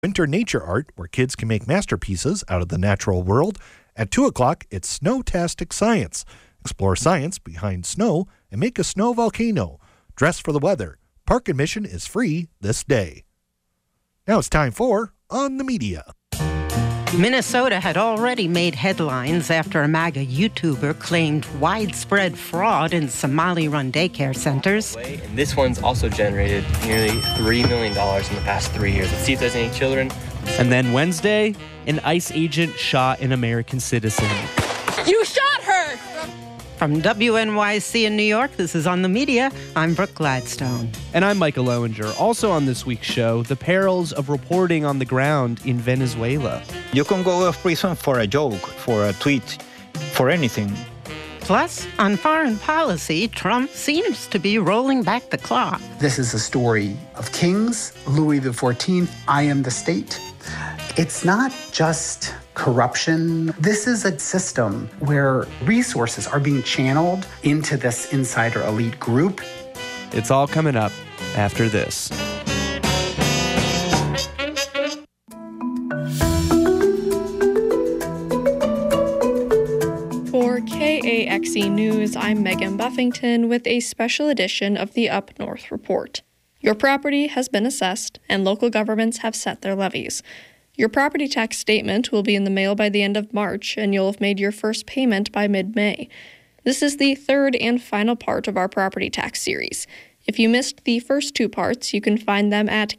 Winter Nature Art, where kids can make masterpieces out of the natural world. At 2 o'clock, it's Snowtastic Science. Explore science behind snow and make a snow volcano. Dress for the weather. Park admission is free this day. Now it's time for On the Media. Minnesota had already made headlines after a MAGA YouTuber claimed widespread fraud in Somali-run daycare centers. And this one's also generated nearly $3 million in the past 3 years. Let's see if there's any children. And then Wednesday, an ICE agent shot an American citizen. You shot her! From WNYC in New York, this is On the Media. I'm Brooke Gladstone. And I'm Michael Owinger. Also on this week's show, the perils of reporting on the ground in Venezuela. You can go to prison for a joke, for a tweet, for anything. Plus, on foreign policy, Trump seems to be rolling back the clock. This is a story of kings, Louis XIV, I am the state. It's not just corruption. This is a system where resources are being channeled into this insider elite group. It's all coming up after this. For KAXE News, I'm Megan Buffington with a special edition of the Up North Report. Your property has been assessed, and local governments have set their levies. Your property tax statement will be in the mail by the end of March, and you'll have made your first payment by mid-May. This is the third and final part of our property tax series. If you missed the first two parts, you can find them at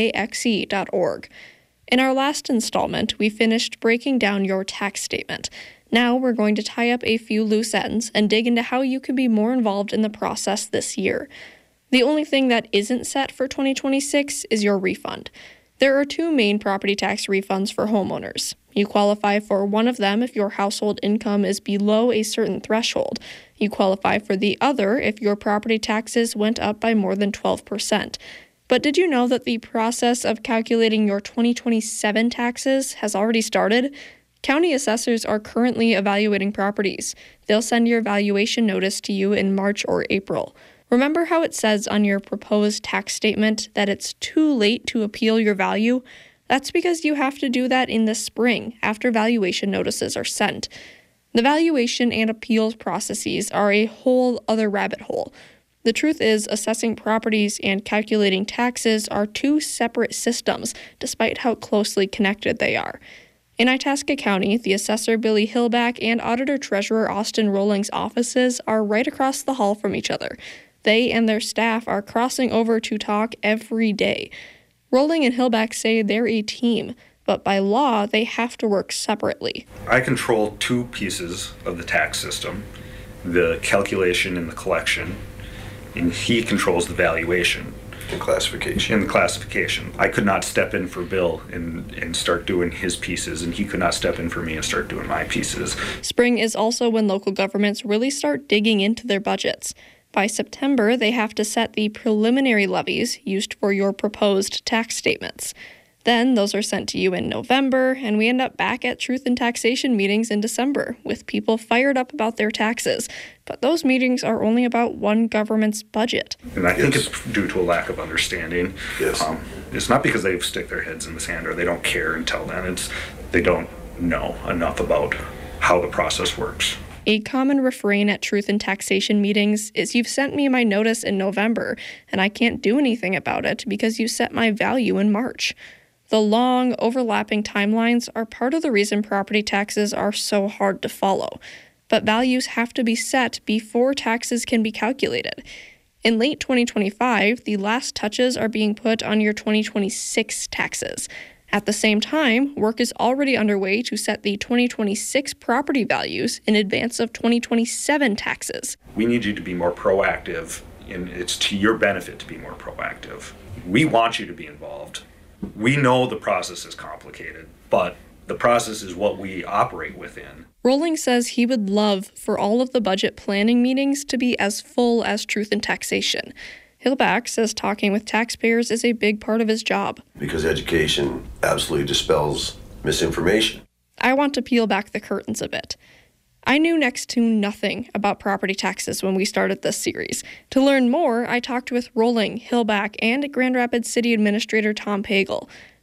kaxe.org. In our last installment, we finished breaking down your tax statement. Now we're going to tie up a few loose ends and dig into how you can be more involved in the process this year. The only thing that isn't set for 2026 is your refund. There are two main property tax refunds for homeowners. You qualify for one of them if your household income is below a certain threshold. You qualify for the other if your property taxes went up by more than 12%. But did you know that the process of calculating your 2027 taxes has already started? County assessors are currently evaluating properties. They'll send your valuation notice to you in March or April. Remember how it says on your proposed tax statement that it's too late to appeal your value? That's because you have to do that in the spring, after valuation notices are sent. The valuation and appeals processes are a whole other rabbit hole. The truth is, assessing properties and calculating taxes are two separate systems, despite how closely connected they are. In Itasca County, the assessor Billy Hillback and auditor-treasurer Austin Rolling's offices are right across the hall from each other. They and their staff are crossing over to talk every day. Rolling and Hillback say they're a team, but by law, they have to work separately. I control two pieces of the tax system, the calculation and the collection, and he controls the valuation. And classification. I could not step in for Bill and start doing his pieces, and he could not step in for me and start doing my pieces. Spring is also when local governments really start digging into their budgets. By September, they have to set the preliminary levies used for your proposed tax statements. Then those are sent to you in November, and we end up back at Truth and Taxation meetings in December, with people fired up about their taxes. But those meetings are only about one government's budget. And I think it's due to a lack of understanding. Yes. It's not because they stick their heads in the sand or they don't care until then. It's they don't know enough about how the process works. A common refrain at Truth and Taxation meetings is, "You've sent me my notice in November, and I can't do anything about it because you set my value in March." The long, overlapping timelines are part of the reason property taxes are so hard to follow. But values have to be set before taxes can be calculated. In late 2025, the last touches are being put on your 2026 taxes. At the same time, work is already underway to set the 2026 property values in advance of 2027 taxes. We need you to be more proactive, and it's to your benefit to be more proactive. We want you to be involved. We know the process is complicated, but the process is what we operate within. Rolling says he would love for all of the budget planning meetings to be as full as Truth and Taxation. Hillback says talking with taxpayers is a big part of his job. Because education absolutely dispels misinformation. I want to peel back the curtains a bit. I knew next to nothing about property taxes when we started this series. To learn more, I talked with Rolling, Hillback, and Grand Rapids City Administrator Tom Pagel.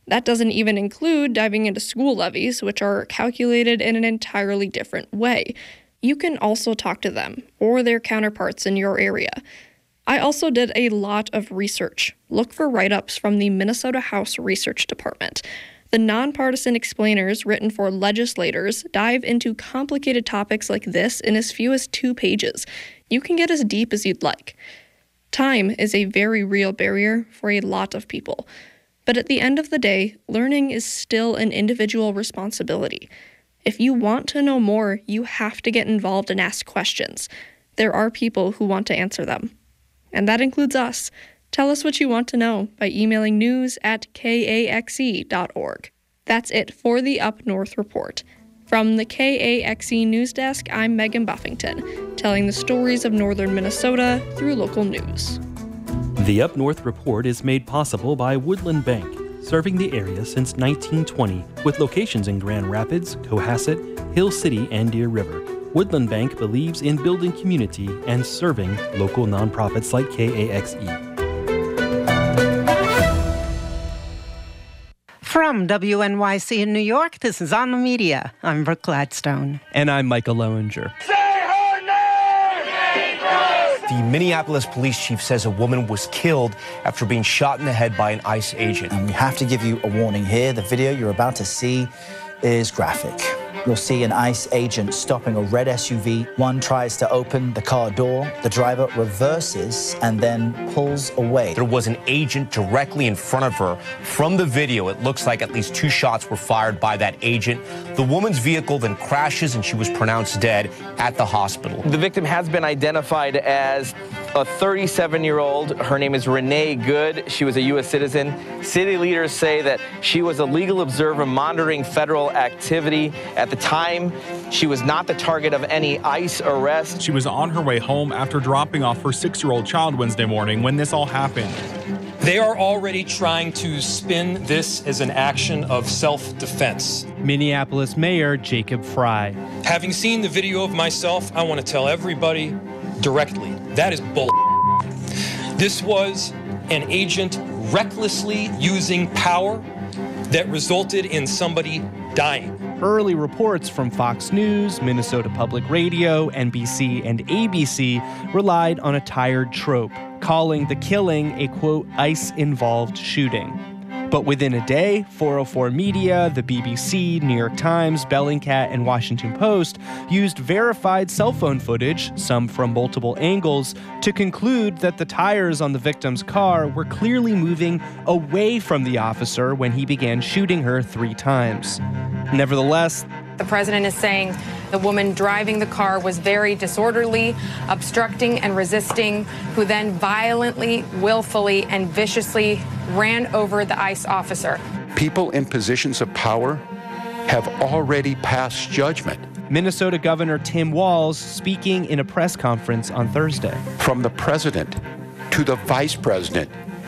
That doesn't even include diving into school levies, which are calculated in an entirely different way. You can also talk to them or their counterparts in your area. I also did a lot of research. Look for write-ups from the Minnesota House Research Department. The nonpartisan explainers written for legislators dive into complicated topics like this in as few as 2 pages. You can get as deep as you'd like. Time is a very real barrier for a lot of people. But at the end of the day, learning is still an individual responsibility. If you want to know more, you have to get involved and ask questions. There are people who want to answer them. And that includes us. Tell us what you want to know by emailing news@kaxe.org. That's it for the Up North Report. From the KAXE News Desk, I'm Megan Buffington, telling the stories of northern Minnesota through local news. The Up North Report is made possible by Woodland Bank, serving the area since 1920, with locations in Grand Rapids, Cohasset, Hill City, and Deer River. Woodland Bank believes in building community and serving local nonprofits like KAXE. From WNYC in New York, this is On the Media. I'm Brooke Gladstone. And I'm Michael Lowinger. The Minneapolis police chief says a woman was killed after being shot in the head by an ICE agent. And we have to give you a warning here. The video you're about to see is graphic. You'll see an ICE agent stopping a red SUV. One tries to open the car door. The driver reverses and then pulls away. There was an agent directly in front of her. From the video, it looks like at least 2 shots were fired by that agent. The woman's vehicle then crashes and she was pronounced dead at the hospital. The victim has been identified as a 37-year-old. Her name is Renee Good. She was a U.S. citizen. City leaders say that she was a legal observer monitoring federal activity. At the time, she was not the target of any ICE arrest. She was on her way home after dropping off her 6-year-old child Wednesday morning when this all happened. They are already trying to spin this as an action of self-defense. Minneapolis Mayor Jacob Fry. Having seen the video of myself, I want to tell everybody directly, that is bull. This was an agent recklessly using power that resulted in somebody dying. Early reports from Fox News, Minnesota Public Radio, NBC, and ABC relied on a tired trope, calling the killing a, quote, ICE-involved shooting. But within a day, 404 Media, the BBC, New York Times, Bellingcat, and Washington Post used verified cell phone footage, some from multiple angles, to conclude that the tires on the victim's car were clearly moving away from the officer when he began shooting her 3 times. Nevertheless, the president is saying the woman driving the car was very disorderly, obstructing and resisting, who then violently, willfully, and viciously ran over the ICE officer. People in positions of power have already passed judgment. Minnesota Governor Tim Walz speaking in a press conference on Thursday. From the president to the vice president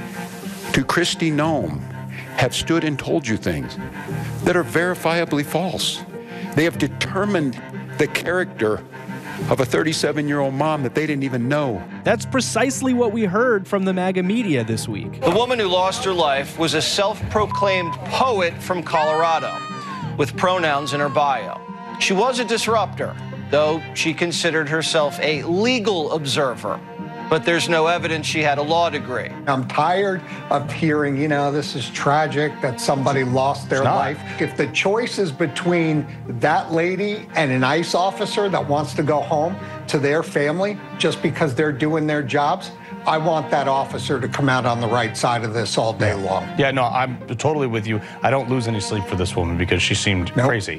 to Kristi Noem have stood and told you things that are verifiably false. They have determined the character of a 37-year-old mom that they didn't even know. That's precisely what we heard from the MAGA media this week. The woman who lost her life was a self-proclaimed poet from Colorado, with pronouns in her bio. She was a disruptor, though she considered herself a legal observer. But there's no evidence she had a law degree. I'm tired of hearing, this is tragic that somebody lost their life. If the choice is between that lady and an ICE officer that wants to go home to their family just because they're doing their jobs, I want that officer to come out on the right side of this all day long. Yeah, no, I'm totally with you. I don't lose any sleep for this woman because she seemed crazy.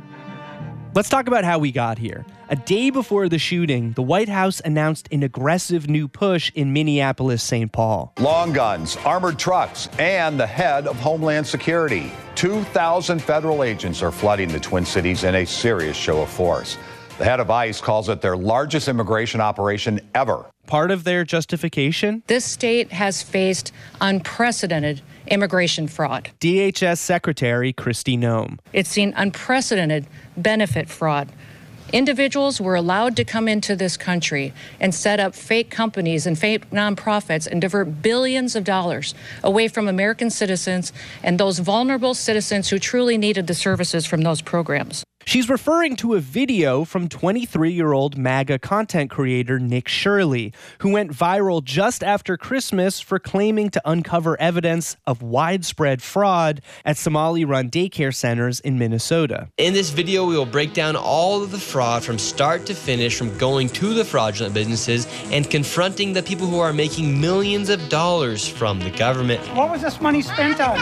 Let's talk about how we got here. A day before the shooting, the White House announced an aggressive new push in Minneapolis-St. Paul. Long guns, armored trucks, and the head of Homeland Security. 2,000 federal agents are flooding the Twin Cities in a serious show of force. The head of ICE calls it their largest immigration operation ever. Part of their justification? This state has faced unprecedented immigration fraud. DHS Secretary Kristi Noem. It's seen unprecedented benefit fraud. Individuals were allowed to come into this country and set up fake companies and fake nonprofits and divert billions of dollars away from American citizens and those vulnerable citizens who truly needed the services from those programs. She's referring to a video from 23-year-old MAGA content creator Nick Shirley, who went viral just after Christmas for claiming to uncover evidence of widespread fraud at Somali-run daycare centers in Minnesota. In this video, we will break down all of the fraud from start to finish, from going to the fraudulent businesses and confronting the people who are making millions of dollars from the government. What was this money spent on?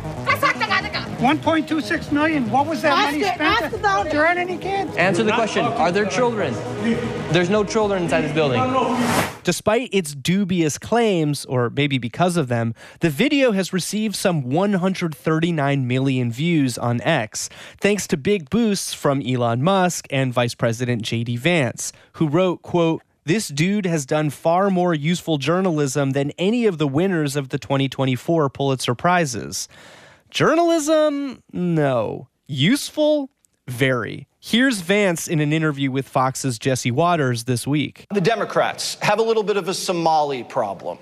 1.26 million. What was that money spent on? There aren't any kids. Answer the question. Are there children? There's no children inside this building. Despite its dubious claims, or maybe because of them, the video has received some 139 million views on X, thanks to big boosts from Elon Musk and Vice President J.D. Vance, who wrote, quote, "This dude has done far more useful journalism than any of the winners of the 2024 Pulitzer Prizes." Journalism? No. Useful? Very. Here's Vance in an interview with Fox's Jesse Waters this week. The Democrats have a little bit of a Somali problem.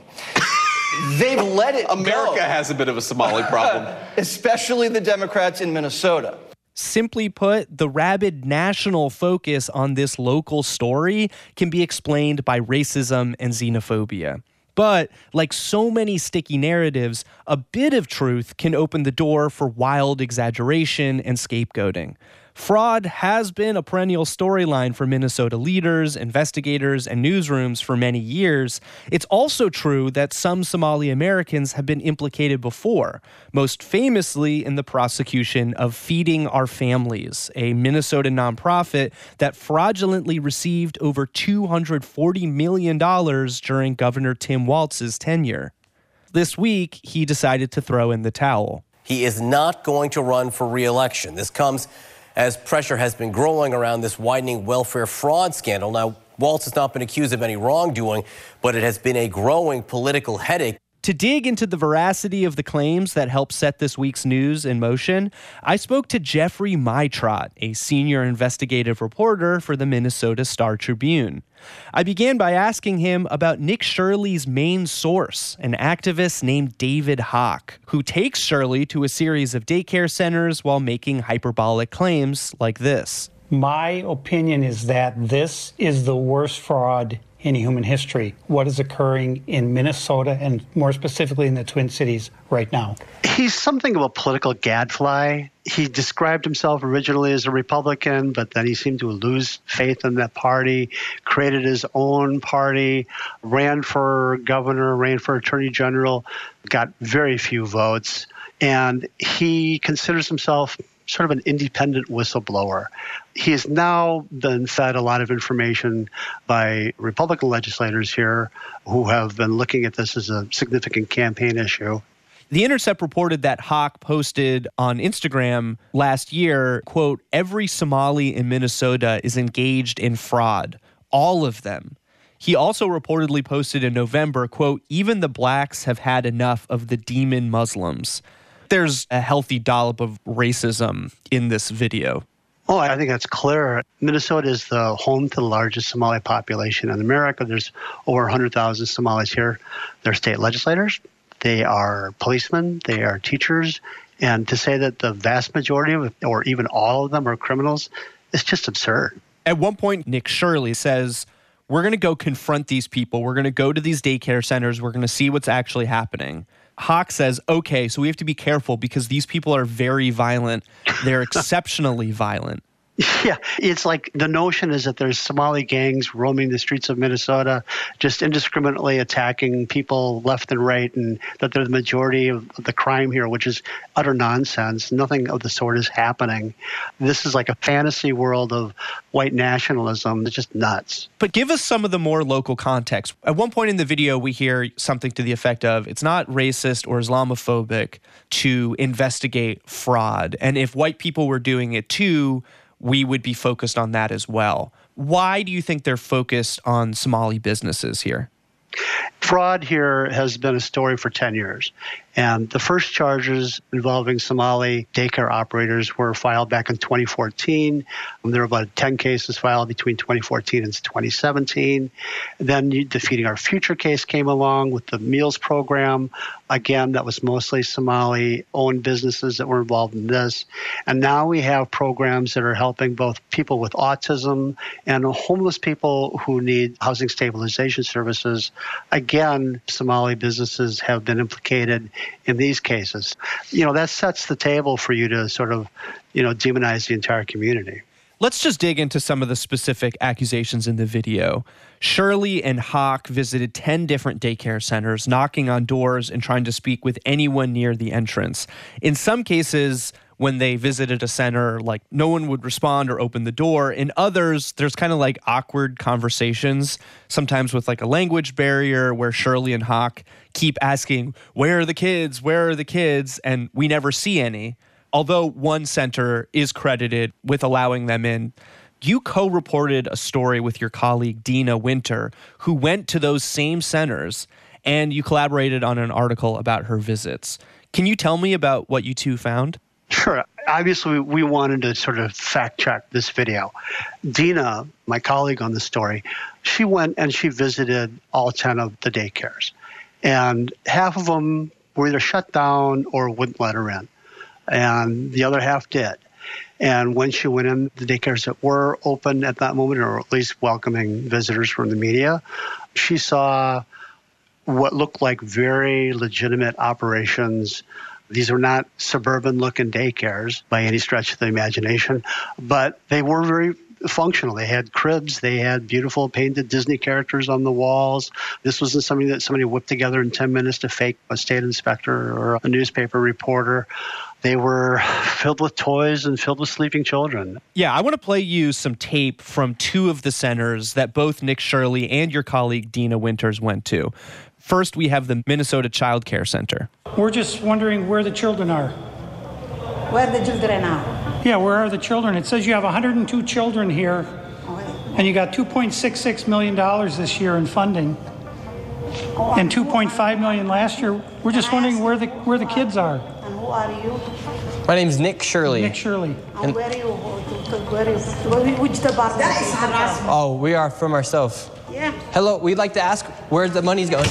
They've let it America go. has a bit of a Somali problem. Especially the Democrats in Minnesota. Simply put, the rabid national focus on this local story can be explained by racism and xenophobia. But, like so many sticky narratives, a bit of truth can open the door for wild exaggeration and scapegoating. Fraud has been a perennial storyline for Minnesota leaders, investigators, and newsrooms for many years. It's also true that some Somali Americans have been implicated before, most famously in the prosecution of Feeding Our Families, a Minnesota nonprofit that fraudulently received over $240 million during Governor Tim Walz's tenure. This week, he decided to throw in the towel. He is not going to run for re-election. This comes as pressure has been growing around this widening welfare fraud scandal. Now, Walz has not been accused of any wrongdoing, but it has been a growing political headache. To dig into the veracity of the claims that helped set this week's news in motion, I spoke to Jeffrey Meitrot, a senior investigative reporter for the Minnesota Star Tribune. I began by asking him about Nick Shirley's main source, an activist named David Hawk, who takes Shirley to a series of daycare centers while making hyperbolic claims like this. My opinion is that this is the worst fraud in human history, what is occurring in Minnesota and more specifically in the Twin Cities right now. He's something of a political gadfly. He described himself originally as a Republican, but then he seemed to lose faith in that party, created his own party, ran for governor, ran for attorney general, got very few votes, and he considers himself sort of an independent whistleblower. He has now been fed a lot of information by Republican legislators here who have been looking at this as a significant campaign issue. The Intercept reported that Hawk posted on Instagram last year, quote, "Every Somali in Minnesota is engaged in fraud. All of them." He also reportedly posted in November, quote, "Even the blacks have had enough of the demon Muslims." There's a healthy dollop of racism in this video. Oh, I think that's clear. Minnesota is the home to the largest Somali population in America. There's over 100,000 Somalis here. They're state legislators. They are policemen. They are teachers. And to say that the vast majority of it, or even all of them, are criminals, is just absurd. At one point, Nick Shirley says, we're going to go confront these people. We're going to go to these daycare centers. We're going to see what's actually happening. Hawk says, okay, so we have to be careful because these people are very violent. They're exceptionally violent. Yeah, it's like the notion is that there's Somali gangs roaming the streets of Minnesota, just indiscriminately attacking people left and right, and that they're the majority of the crime here, which is utter nonsense. Nothing of the sort is happening. This is like a fantasy world of white nationalism. It's just nuts. But give us some of the more local context. At one point in the video, we hear something to the effect of, it's not racist or Islamophobic to investigate fraud. And if white people were doing it too, we would be focused on that as well. Why do you think they're focused on Somali businesses here? Fraud here has been a story for 10 years. And the first charges involving Somali daycare operators were filed back in 2014. There were about 10 cases filed between 2014 and 2017. Then the Feeding Our Future case came along with the meals program. Again, that was mostly Somali-owned businesses that were involved in this. And now we have programs that are helping both people with autism and homeless people who need housing stabilization services. Again, Somali businesses have been implicated in these cases. That sets the table for you to sort of, demonize the entire community. Let's just dig into some of the specific accusations in the video. Shirley and Hawk visited 10 different daycare centers, knocking on doors and trying to speak with anyone near the entrance. In some cases, when they visited a center, no one would respond or open the door. In others, there's kind of awkward conversations, sometimes with a language barrier where Shirley and Hawk keep asking, where are the kids? Where are the kids? And we never see any. Although one center is credited with allowing them in. You co-reported a story with your colleague Dina Winter, who went to those same centers, and you collaborated on an article about her visits. Can you tell me about what you two found? Sure. Obviously, we wanted to sort of fact-check this video. Dina, my colleague on the story, she went and she visited all 10 of the daycares. And half of them were either shut down or wouldn't let her in. And the other half did. And when she went in, the daycares that were open at that moment, or at least welcoming visitors from the media, she saw what looked like very legitimate operations. These were not suburban-looking daycares by any stretch of the imagination, but they were very functional. They had cribs. They had beautiful painted Disney characters on the walls. This wasn't something that somebody whipped together in 10 minutes to fake a state inspector or a newspaper reporter. They were filled with toys and filled with sleeping children. Yeah, I want to play you some tape from two of the centers that both Nick Shirley and your colleague Dina Winters went to. First, we have the Minnesota Child Care Center. We're just wondering where the children are. Where the children are? Yeah, where are the children? It says you have 102 children here, and you got $2.66 million this year in funding, and $2.5 million last year. We're just wondering where the kids are. And who are you? My name's Nick Shirley. Nick Shirley. And where are you? Which department? That is harassment. Oh, we are from ourselves. Yeah. Hello, we'd like to ask where the money's going.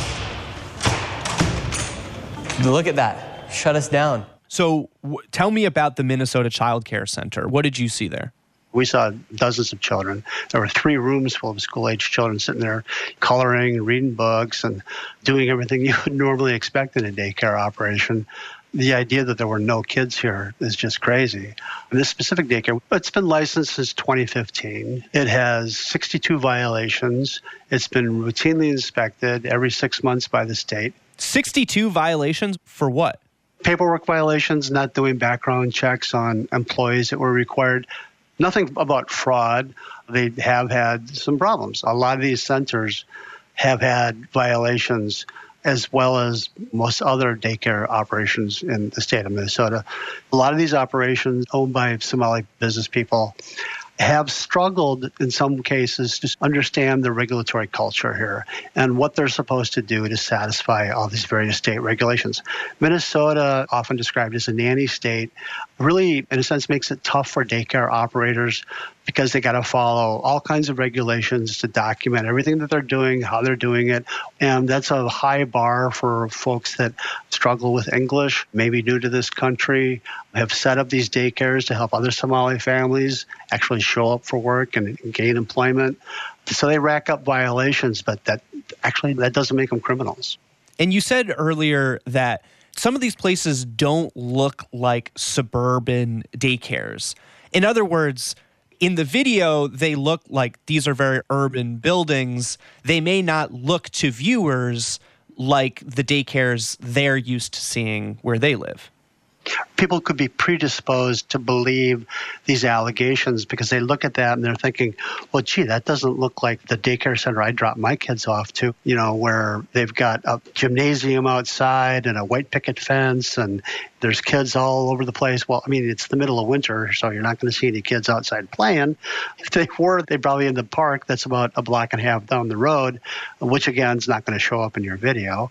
Look at that. Shut us down. So tell me about the Minnesota Child Care Center. What did you see there? We saw dozens of children. There were 3 rooms full of school-age children sitting there coloring, reading books, and doing everything you would normally expect in a daycare operation. The idea that there were no kids here is just crazy. And this specific daycare, it's been licensed since 2015. It has 62 violations. It's been routinely inspected every 6 months by the state. 62 violations for what? Paperwork violations, not doing background checks on employees that were required. Nothing about fraud. They have had some problems. A lot of these centers have had violations, as well as most other daycare operations in the state of Minnesota. A lot of these operations owned by Somali business people have struggled in some cases to understand the regulatory culture here and what they're supposed to do to satisfy all these various state regulations. Minnesota, often described as a nanny state, really, in a sense, makes it tough for daycare operators because they got to follow all kinds of regulations to document everything that they're doing, how they're doing it. And that's a high bar for folks that struggle with English, maybe new to this country, have set up these daycares to help other Somali families actually show up for work and gain employment. So they rack up violations, but that doesn't make them criminals. And you said earlier that some of these places don't look like suburban daycares. In other words, in the video, they look like these are very urban buildings. They may not look to viewers like the daycares they're used to seeing where they live. People could be predisposed to believe these allegations because they look at that and they're thinking, well, gee, that doesn't look like the daycare center I drop my kids off to, where they've got a gymnasium outside and a white picket fence and there's kids all over the place. Well, I mean, it's the middle of winter, so you're not going to see any kids outside playing. If they were, they'd probably in the park that's about a block and a half down the road, which, again, is not going to show up in your video.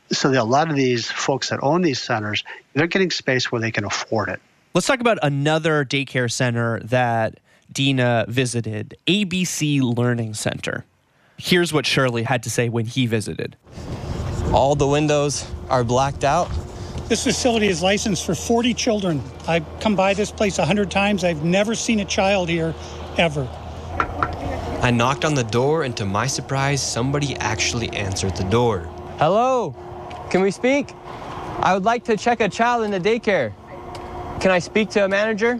So a lot of these folks that own these centers, they're getting space where they can afford it. Let's talk about another daycare center that Dina visited, ABC Learning Center. Here's what Shirley had to say when he visited. All the windows are blacked out. This facility is licensed for 40 children. I've come by this place 100 times. I've never seen a child here, ever. I knocked on the door, and to my surprise, somebody actually answered the door. Hello, can we speak? I would like to check a child in the daycare. Can I speak to a manager?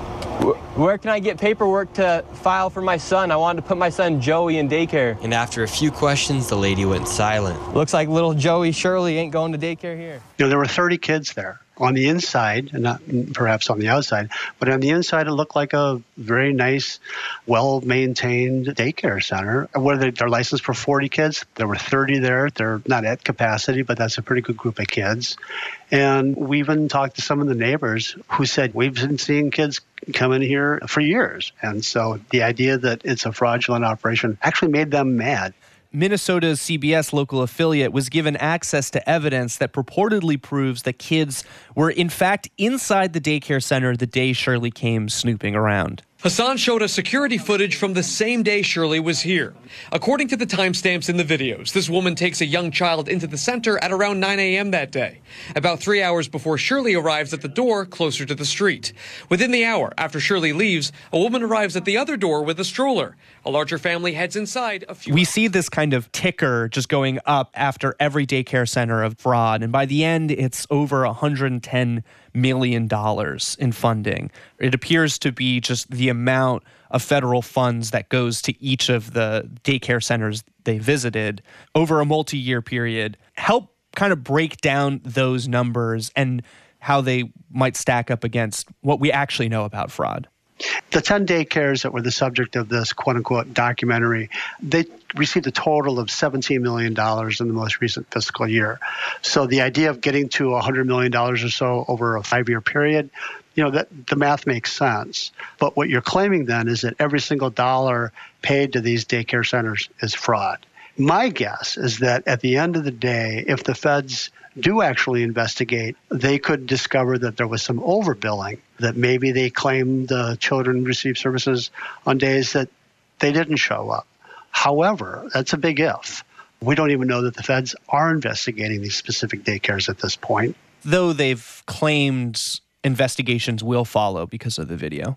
Where can I get paperwork to file for my son? I wanted to put my son Joey in daycare. And after a few questions, the lady went silent. Looks like little Joey Shirley ain't going to daycare here. There were 30 kids there. On the inside, and not perhaps on the outside, but on the inside, it looked like a very nice, well-maintained daycare center. Where they're licensed for 40 kids. There were 30 there. They're not at capacity, but that's a pretty good group of kids. And we even talked to some of the neighbors who said, we've been seeing kids come in here for years. And so the idea that it's a fraudulent operation actually made them mad. Minnesota's CBS local affiliate was given access to evidence that purportedly proves that kids were in fact inside the daycare center the day Shirley came snooping around. Hassan showed us security footage from the same day Shirley was here. According to the timestamps in the videos, this woman takes a young child into the center at around 9 a.m. that day, about 3 hours before Shirley arrives at the door closer to the street. Within the hour after Shirley leaves, a woman arrives at the other door with a stroller. A larger family heads inside a few We see this kind of ticker just going up after every daycare center of fraud, and by the end, it's over $110 million in funding. It appears to be just the amount of federal funds that goes to each of the daycare centers they visited over a multi-year period. Help kind of break down those numbers and how they might stack up against what we actually know about fraud. The 10 daycares that were the subject of this quote-unquote documentary, they received a total of $17 million in the most recent fiscal year. So the idea of getting to $100 million or so over a 5-year period, that the math makes sense. But what you're claiming then is that every single dollar paid to these daycare centers is fraud. My guess is that at the end of the day, if the feds do actually investigate, they could discover that there was some overbilling, that maybe they claimed the children received services on days that they didn't show up. However, that's a big if. We don't even know that the feds are investigating these specific daycares at this point. Though they've claimed investigations will follow because of the video.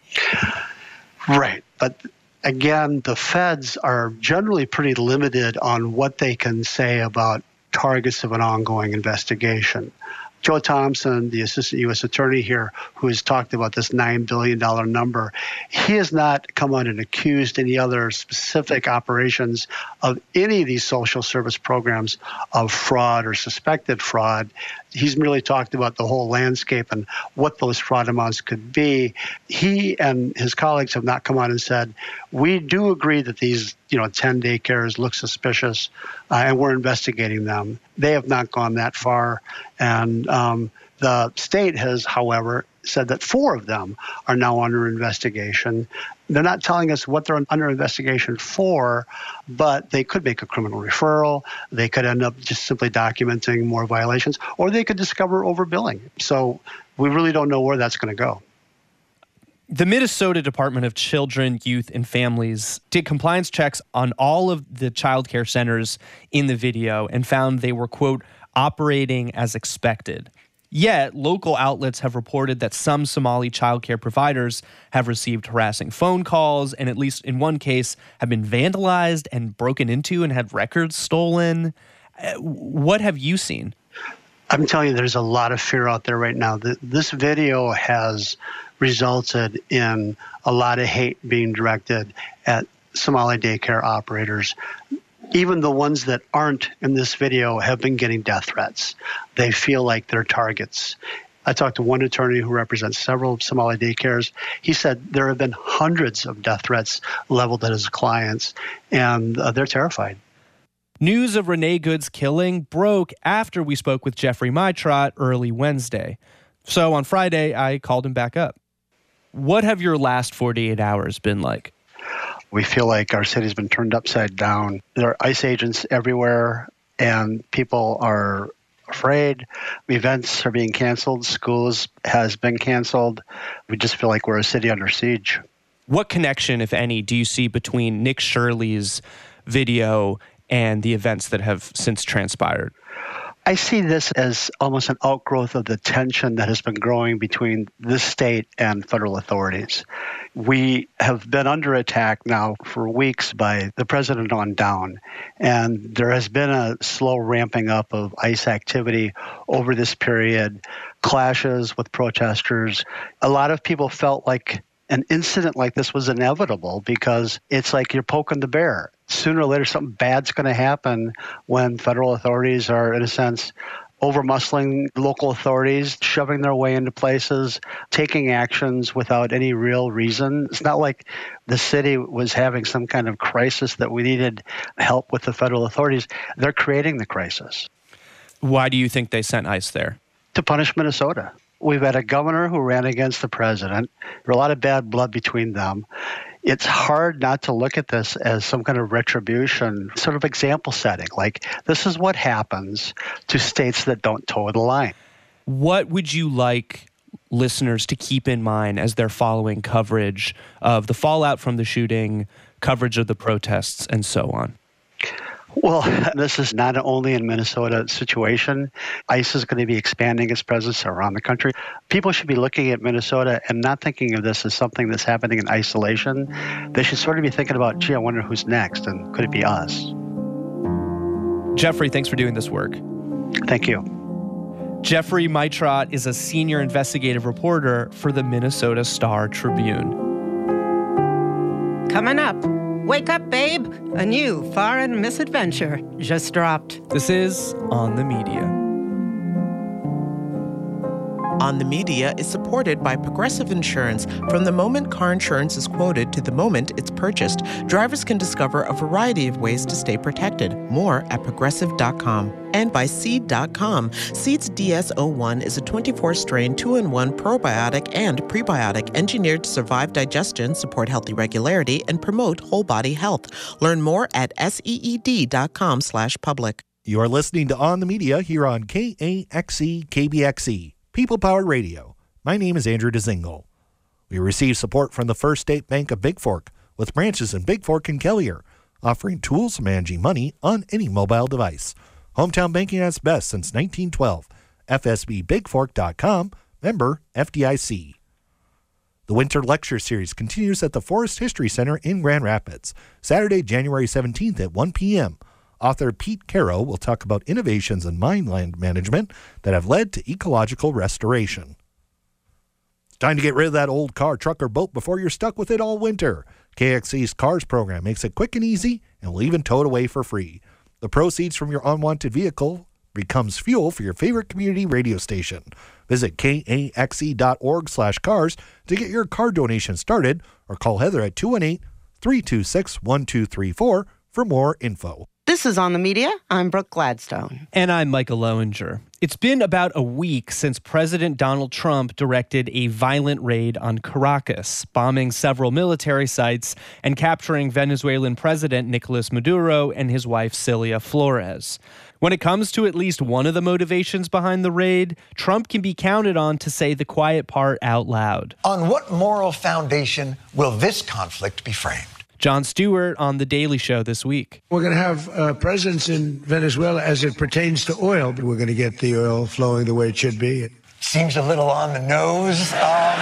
Right. But again, the feds are generally pretty limited on what they can say about targets of an ongoing investigation. Joe Thompson, the assistant U.S. attorney here, who has talked about this $9 billion number, he has not come out and accused any other specific operations of any of these social service programs of fraud or suspected fraud. He's merely talked about the whole landscape and what those fraud amounts could be. He and his colleagues have not come out and said, we do agree that these 10 daycares look suspicious, and we're investigating them. They have not gone that far. And the state has, however, said that 4 of them are now under investigation. They're not telling us what they're under investigation for, but they could make a criminal referral. They could end up just simply documenting more violations, or they could discover overbilling. So we really don't know where that's going to go. The Minnesota Department of Children, Youth, and Families did compliance checks on all of the child care centers in the video and found they were, quote, operating as expected. Yet, local outlets have reported that some Somali child care providers have received harassing phone calls and, at least in one case, have been vandalized and broken into and had records stolen. What have you seen? I'm telling you, there's a lot of fear out there right now. This video has resulted in a lot of hate being directed at Somali daycare operators. Even the ones that aren't in this video have been getting death threats. They feel like they're targets. I talked to one attorney who represents several Somali daycares. He said there have been hundreds of death threats leveled at his clients, and they're terrified. News of Renee Good's killing broke after we spoke with Jeffrey Meitrot early Wednesday. So on Friday, I called him back up. What have your last 48 hours been like? We feel like our city's been turned upside down. There are ICE agents everywhere. and people are afraid. Events are being canceled. Schools has been canceled. We just feel like we're a city under siege. What connection, if any, do you see between Nick Shirley's video and the events that have since transpired? I see this as almost an outgrowth of the tension that has been growing between this state and federal authorities. We have been under attack now for weeks by the president on down, and there has been a slow ramping up of ICE activity over this period, clashes with protesters. A lot of people felt like an incident like this was inevitable because it's like you're poking the bear. Sooner or later, something bad's going to happen when federal authorities are, in a sense, over-muscling local authorities, shoving their way into places, taking actions without any real reason. It's not like the city was having some kind of crisis that we needed help with the federal authorities. They're creating the crisis. Why do you think they sent ICE there? To punish Minnesota. We've had a governor who ran against the president. There's a lot of bad blood between them. It's hard not to look at this as some kind of retribution, sort of example setting. Like, this is what happens to states that don't toe the line. What would you like listeners to keep in mind as they're following coverage of the fallout from the shooting, coverage of the protests, and so on? Well, this is not only in Minnesota situation. ICE is going to be expanding its presence around the country. People should be looking at Minnesota and not thinking of this as something that's happening in isolation. They should sort of be thinking about, gee, I wonder who's next, and could it be us? Jeffrey, thanks for doing this work. Thank you. Jeffrey Meitrot is a senior investigative reporter for the Minnesota Star Tribune. Coming up. Wake up, babe. A new foreign misadventure just dropped. This is On the Media. On the Media is supported by Progressive Insurance. From the moment car insurance is quoted to the moment it's purchased, drivers can discover a variety of ways to stay protected. More at Progressive.com. And by Seed.com. Seed's DS-01 is a 24-strain 2-in-1 probiotic and prebiotic engineered to survive digestion, support healthy regularity, and promote whole body health. Learn more at SEED.com/public. You are listening to On the Media here on KAXE KBXE. People-powered radio. My name is Andrew Dezingle. We receive support from the First State Bank of Big Fork, with branches in Big Fork and Kelliher, offering tools for managing money on any mobile device. Hometown banking at its best since 1912. FSBBigFork.com, member FDIC. The Winter Lecture Series continues at the Forest History Center in Grand Rapids, Saturday, January 17th at 1 p.m. Author Pete Caro will talk about innovations in mineland management that have led to ecological restoration. It's time to get rid of that old car, truck, or boat before you're stuck with it all winter. KXC's Cars program makes it quick and easy and will even tow it away for free. The proceeds from your unwanted vehicle becomes fuel for your favorite community radio station. Visit kaxe.org/cars to get your car donation started or call Heather at 218-326-1234 for more info. This is On the Media. I'm Brooke Gladstone. And I'm Michael Lowinger. It's been about a week since President Donald Trump directed a violent raid on Caracas, bombing several military sites and capturing Venezuelan President Nicolas Maduro and his wife Cilia Flores. When it comes to at least one of the motivations behind the raid, Trump can be counted on to say the quiet part out loud. On what moral foundation will this conflict be framed? Jon Stewart on The Daily Show this week. We're going to have presence in Venezuela as it pertains to oil. We're going to get the oil flowing the way it should be. Seems a little on the nose.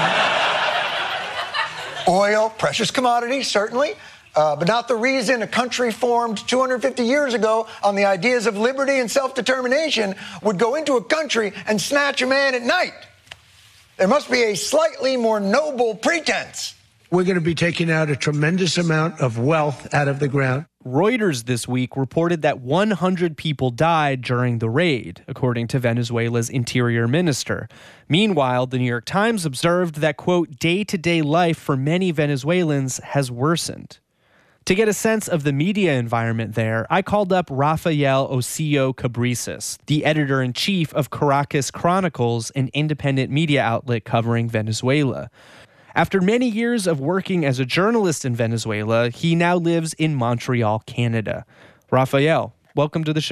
Oil, precious commodity, certainly, but not the reason a country formed 250 years ago on the ideas of liberty and self-determination would go into a country and snatch a man at night. There must be a slightly more noble pretense. We're going to be taking out a tremendous amount of wealth out of the ground. Reuters this week reported that 100 people died during the raid, according to Venezuela's interior minister. Meanwhile, the New York Times observed that, quote, day-to-day life for many Venezuelans has worsened. To get a sense of the media environment there, I called up Rafael Osillo Cabreces, the editor-in-chief of Caracas Chronicles, an independent media outlet covering Venezuela. After many years of working as a journalist in Venezuela, he now lives in Montreal, Canada. Rafael, welcome to the show.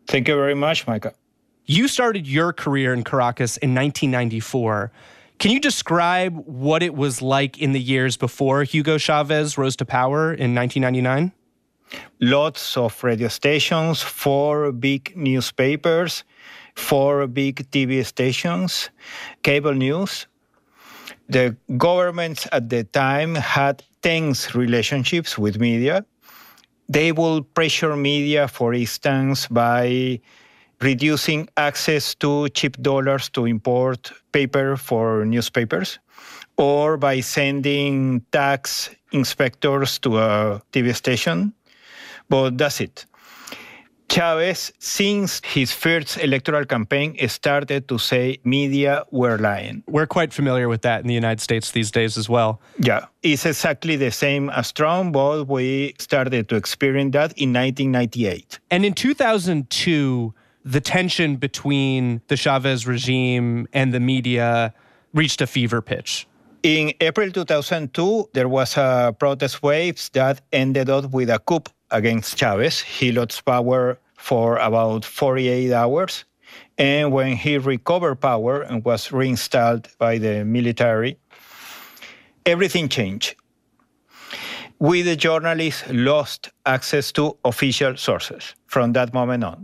Thank you very much, Micah. You started your career in Caracas in 1994. Can you describe what it was like in the years before Hugo Chavez rose to power in 1999? Lots of radio stations, 4 big newspapers, 4 big TV stations, cable news. The governments at the time had tense relationships with media. They will pressure media, for instance, by reducing access to cheap dollars to import paper for newspapers, or by sending tax inspectors to a TV station. But that's it. Chavez, since his first electoral campaign, started to say media were lying. We're quite familiar with that in the United States these days as well. Yeah, it's exactly the same as Trump, but we started to experience that in 1998. And in 2002, the tension between the Chavez regime and the media reached a fever pitch. In April 2002, there was a protest wave that ended up with a coup against Chavez. He lost power for about 48 hours. And when he recovered power and was reinstalled by the military, everything changed. We, the journalists, lost access to official sources from that moment on.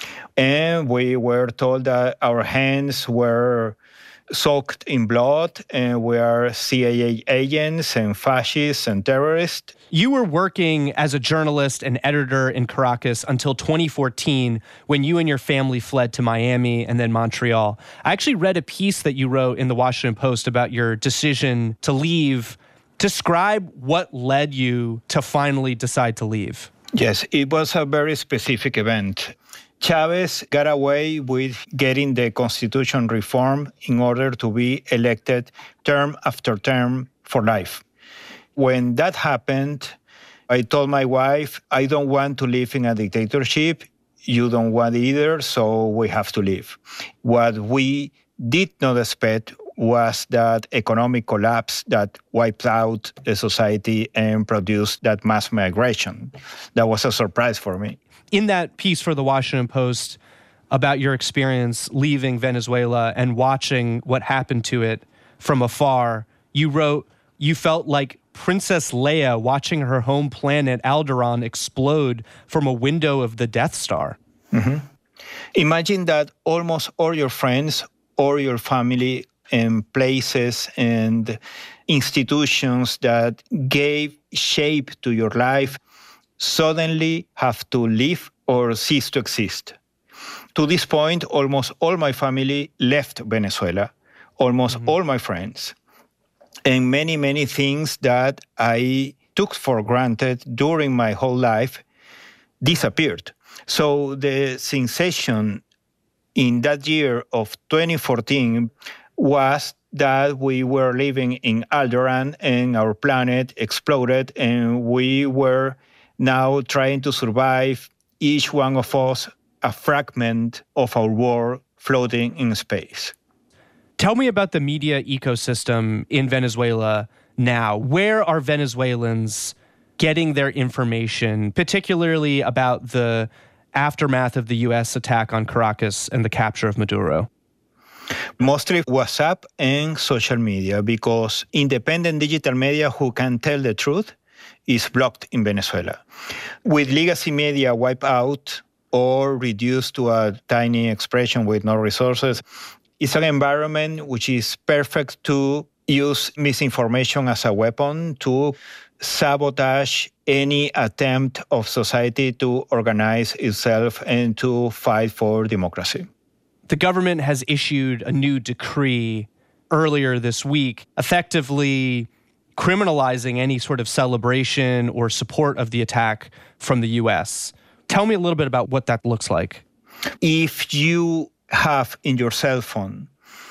And we were told that our hands were soaked in blood and we are CIA agents and fascists and terrorists. You were working as a journalist and editor in Caracas until 2014 when you and your family fled to Miami and then Montreal. I actually read a piece that you wrote in the Washington Post about your decision to leave. Describe what led you to finally decide to leave. Yes, it was a very specific event. Chavez got away with getting the constitution reformed in order to be elected term after term for life. When that happened, I told my wife, I don't want to live in a dictatorship. You don't want either, so we have to leave. What we did not expect was that economic collapse that wiped out the society and produced that mass migration. That was a surprise for me. In that piece for the Washington Post about your experience leaving Venezuela and watching what happened to it from afar, you wrote, you felt like Princess Leia watching her home planet Alderaan explode from a window of the Death Star. Mm-hmm. Imagine that almost all your friends or your family and places and institutions that gave shape to your life suddenly have to leave or cease to exist. To this point, almost all my family left Venezuela, almost all my friends, and many, many things that I took for granted during my whole life disappeared. So the sensation in that year of 2014 was that we were living in Alderaan and our planet exploded and we were now trying to survive, each one of us, a fragment of our world floating in space. Tell me about the media ecosystem in Venezuela now. Where are Venezuelans getting their information, particularly about the aftermath of the U.S. attack on Caracas and the capture of Maduro? Mostly WhatsApp and social media, because independent digital media who can tell the truth is blocked in Venezuela. With legacy media wiped out or reduced to a tiny expression with no resources, it's an environment which is perfect to use misinformation as a weapon to sabotage any attempt of society to organize itself and to fight for democracy. The government has issued a new decree earlier this week, effectively criminalizing any sort of celebration or support of the attack from the U.S. Tell me a little bit about what that looks like. If you have in your cell phone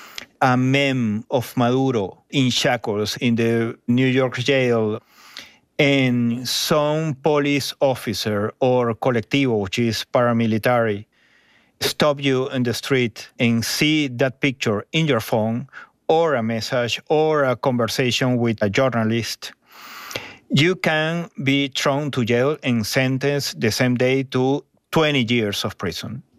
a meme of Maduro in shackles in the New York jail, and some police officer or colectivo, which is paramilitary, stop you in the street and see that picture in your phone, or a message, or a conversation with a journalist, you can be thrown to jail and sentenced the same day to 20 years of prison.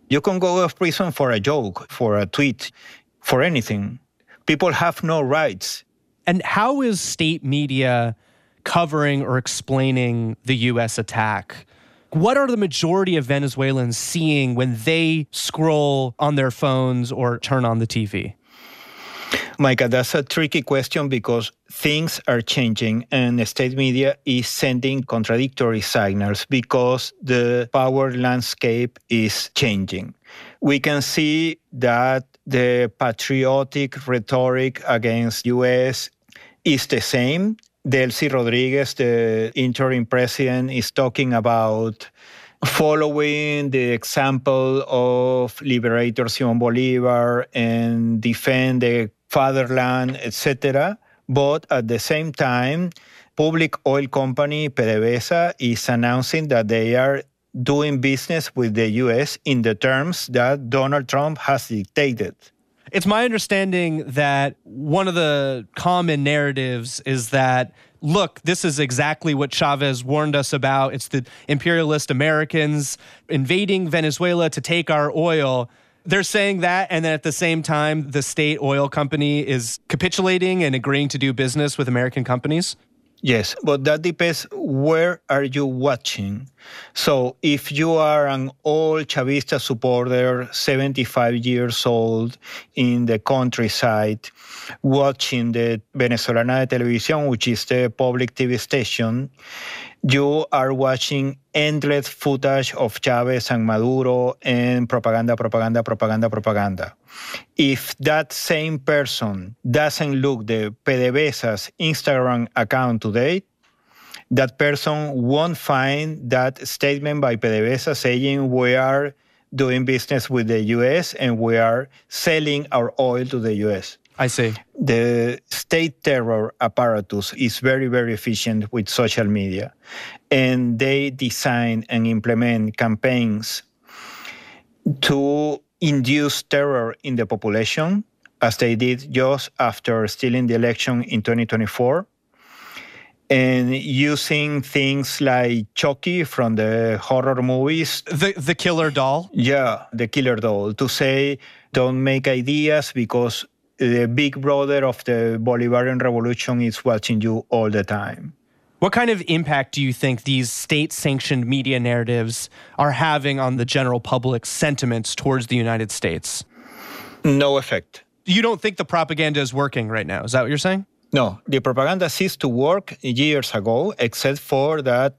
You can go to prison for a joke, for a tweet, for anything. People have no rights. And how is state media covering or explaining the U.S. attack? What are the majority of Venezuelans seeing when they scroll on their phones or turn on the TV? Micah, that's a tricky question because things are changing and the state media is sending contradictory signals because the power landscape is changing. We can see that the patriotic rhetoric against U.S. is the same. Delcy Rodriguez, the interim president, is talking about following the example of Liberator Simon Bolivar and defend the fatherland, etc. But at the same time, public oil company PDVSA is announcing that they are doing business with the U.S. in the terms that Donald Trump has dictated. It's my understanding that one of the common narratives is that, look, this is exactly what Chavez warned us about. It's the imperialist Americans invading Venezuela to take our oil. They're saying that, and then at the same time, the state oil company is capitulating and agreeing to do business with American companies? Yes, but that depends where are you watching. So if you are an old Chavista supporter, 75 years old, in the countryside, watching the Venezolana de Televisión, which is the public TV station, you are watching endless footage of Chavez and Maduro and propaganda. If that same person doesn't look the PDVSA's Instagram account today, that person won't find that statement by PDVSA saying we are doing business with the U.S. and we are selling our oil to the U.S. I see. The state terror apparatus is very, very efficient with social media. And they design and implement campaigns to induce terror in the population, as they did just after stealing the election in 2024. And using things like Chucky from the horror movies. The killer doll? Yeah, the killer doll. To say, don't make ideas because the big brother of the Bolivarian Revolution is watching you all the time. What kind of impact do you think these state-sanctioned media narratives are having on the general public's sentiments towards the United States? No effect. You don't think the propaganda is working right now? Is that what you're saying? No, the propaganda ceased to work years ago, except for that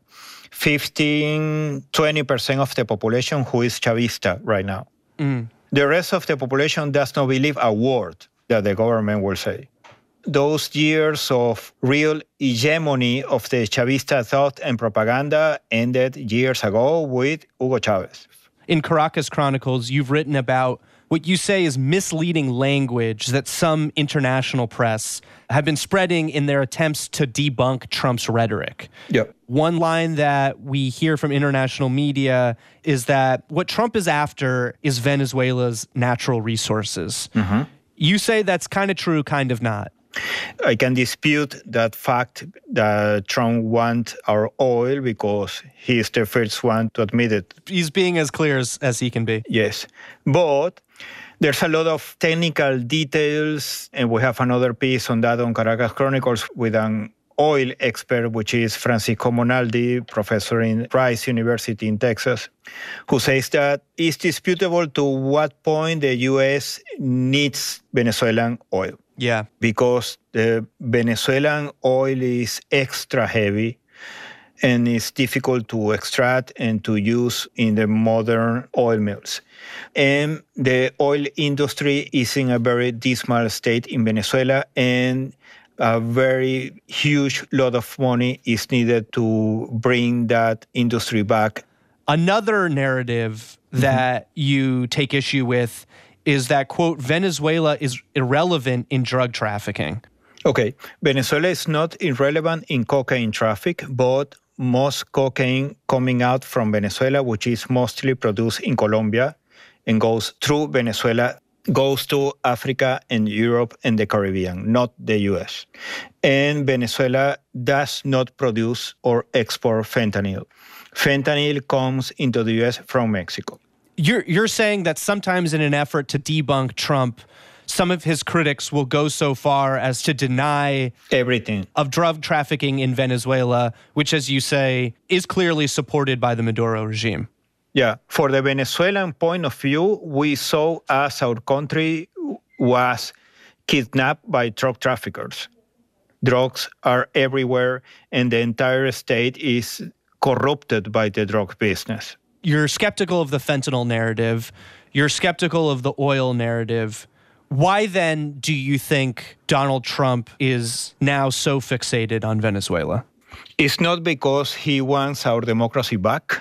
15-20% of the population who is Chavista right now. The rest of the population does not believe a word that the government will say. Those years of real hegemony of the Chavista thought and propaganda ended years ago with Hugo Chavez. In Caracas Chronicles, you've written about what you say is misleading language that some international press have been spreading in their attempts to debunk Trump's rhetoric. Yep. One line that we hear from international media is that what Trump is after is Venezuela's natural resources. Mm-hmm. You say that's kind of true, kind of not. I can dispute that fact that Trump wants our oil because he's the first one to admit it. He's being as clear as he can be. Yes. But there's a lot of technical details, and we have another piece on that on Caracas Chronicles with an oil expert, which is Francisco Monaldi, professor in Rice University in Texas, who says that it's disputable to what point the U.S. needs Venezuelan oil. Yeah. Because the Venezuelan oil is extra heavy and it's difficult to extract and to use in the modern oil mills. And the oil industry is in a very dismal state in Venezuela, and a very huge lot of money is needed to bring that industry back. Another narrative that you take issue with is that, quote, Venezuela is irrelevant in drug trafficking. Okay, Venezuela is not irrelevant in cocaine traffic, but most cocaine coming out from Venezuela, which is mostly produced in Colombia and goes through Venezuela, goes to Africa and Europe and the Caribbean, not the U.S. And Venezuela does not produce or export fentanyl. Fentanyl comes into the U.S. from Mexico. You're saying that sometimes in an effort to debunk Trump, some of his critics will go so far as to deny everything of drug trafficking in Venezuela, which, as you say, is clearly supported by the Maduro regime. Yeah, for the Venezuelan point of view, we saw as our country was kidnapped by drug traffickers. Drugs are everywhere, and the entire state is corrupted by the drug business. You're skeptical of the fentanyl narrative. You're skeptical of the oil narrative. Why then do you think Donald Trump is now so fixated on Venezuela? It's not because he wants our democracy back.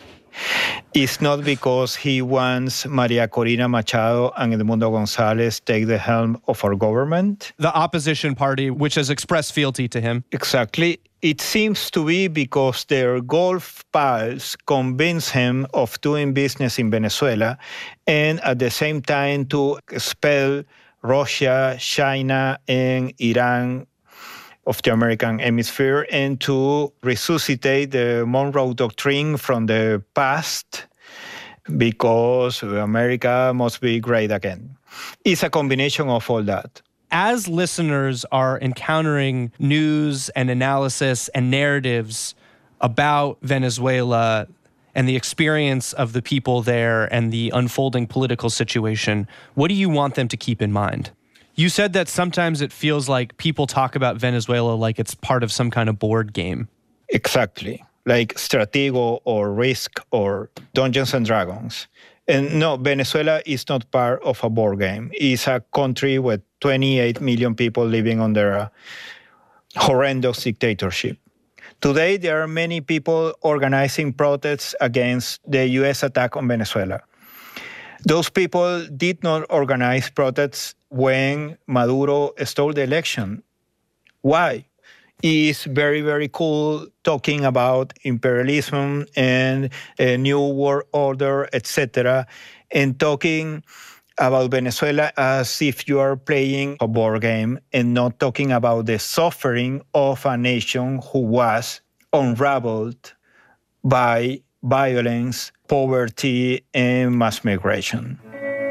It's not because he wants Maria Corina Machado and Edmundo González take the helm of our government. The opposition party, which has expressed fealty to him. Exactly. It seems to be because their Gulf pals convince him of doing business in Venezuela and at the same time to expel Russia, China, and Iran of the American hemisphere and to resuscitate the Monroe Doctrine from the past because America must be great again. It's a combination of all that. As listeners are encountering news and analysis and narratives about Venezuela and the experience of the people there and the unfolding political situation, what do you want them to keep in mind? You said that sometimes it feels like people talk about Venezuela like it's part of some kind of board game. Exactly, like Stratego or Risk or Dungeons and Dragons. And no, Venezuela is not part of a board game. It's a country with 28 million people living under a horrendous dictatorship. Today, there are many people organizing protests against the U.S. attack on Venezuela. Those people did not organize protests when Maduro stole the election. Why? It's very, very cool talking about imperialism and a new world order, etc., and talking about Venezuela as if you are playing a board game and not talking about the suffering of a nation who was unraveled by violence, poverty, and mass migration.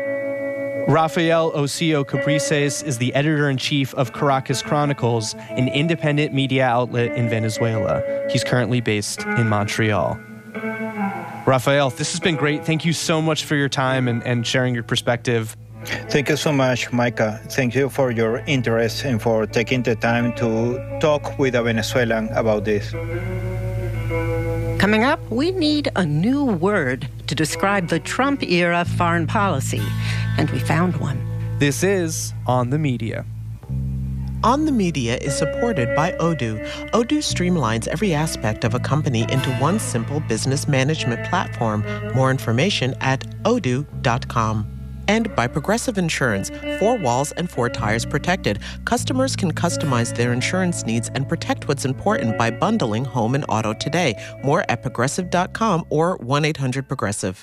Rafael Ocio Caprices is the editor-in-chief of Caracas Chronicles, an independent media outlet in Venezuela. He's currently based in Montreal. Rafael, this has been great. Thank you so much for your time and sharing your perspective. Thank you so much, Micah. Thank you for your interest and for taking the time to talk with a Venezuelan about this. Coming up, we need a new word to describe the Trump-era foreign policy, and we found one. This is On the Media. On the Media is supported by Odoo. Odoo streamlines every aspect of a company into one simple business management platform. More information at odoo.com. And by Progressive Insurance, 4 walls and 4 tires protected. Customers can customize their insurance needs and protect what's important by bundling home and auto today. More at progressive.com or 1-800-PROGRESSIVE.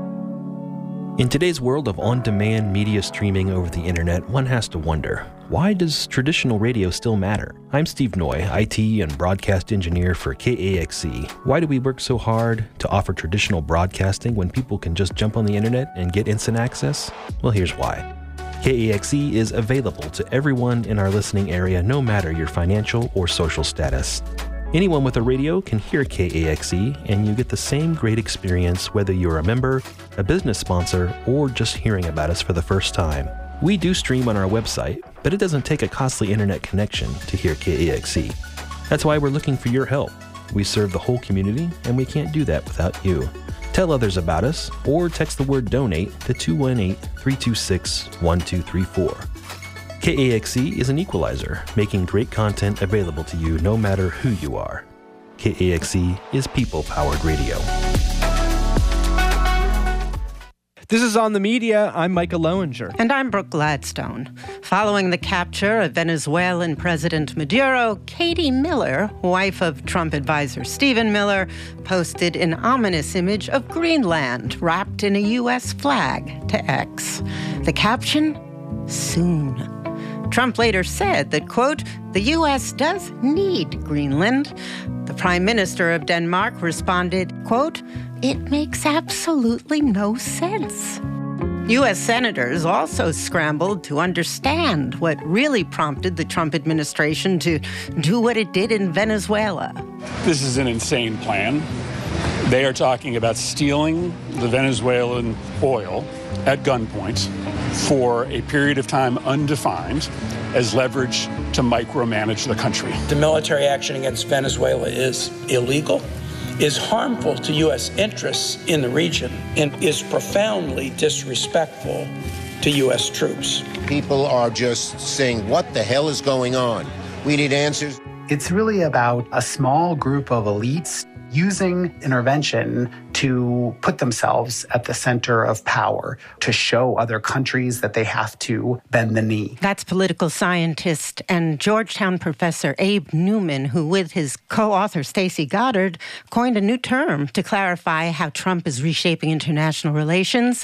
In today's world of on-demand media streaming over the internet, one has to wonder, why does traditional radio still matter? I'm Steve Noy, IT and broadcast engineer for KAXE. Why do we work so hard to offer traditional broadcasting when people can just jump on the internet and get instant access? Well, here's why. KAXE is available to everyone in our listening area, no matter your financial or social status. Anyone with a radio can hear KAXE, and you get the same great experience whether you're a member, a business sponsor, or just hearing about us for the first time. We do stream on our website, but it doesn't take a costly internet connection to hear KAXE. That's why we're looking for your help. We serve the whole community, and we can't do that without you. Tell others about us, or text the word donate to 218-326-1234. KAXE is an equalizer, making great content available to you no matter who you are. KAXE is people-powered radio. This is On the Media. I'm Micah Loewinger. And I'm Brooke Gladstone. Following the capture of Venezuelan President Maduro, Katie Miller, wife of Trump advisor Stephen Miller, posted an ominous image of Greenland wrapped in a U.S. flag to X. The caption, "Soon." Trump later said that, quote, the U.S. does need Greenland. The Prime Minister of Denmark responded, quote, it makes absolutely no sense. U.S. senators also scrambled to understand what really prompted the Trump administration to do what it did in Venezuela. This is an insane plan. They are talking about stealing the Venezuelan oil at gunpoint for a period of time undefined as leverage to micromanage the country. The military action against Venezuela is illegal, is harmful to U.S. interests in the region, and is profoundly disrespectful to U.S. troops. People are just saying, what the hell is going on? We need answers. It's really about a small group of elites using intervention to put themselves at the center of power, to show other countries that they have to bend the knee. That's political scientist and Georgetown professor Abe Newman, who with his co-author Stacey Goddard coined a new term to clarify how Trump is reshaping international relations: